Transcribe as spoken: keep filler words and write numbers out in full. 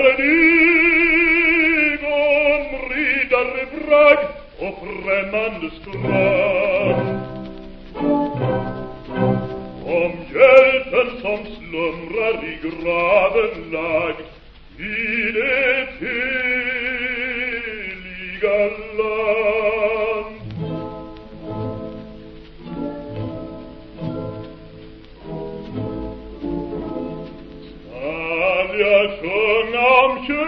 färdig om riddarbragd och främmande strand. Om hjälten som slumrar i graven lagd i det heliga land. Skall jag sjunga om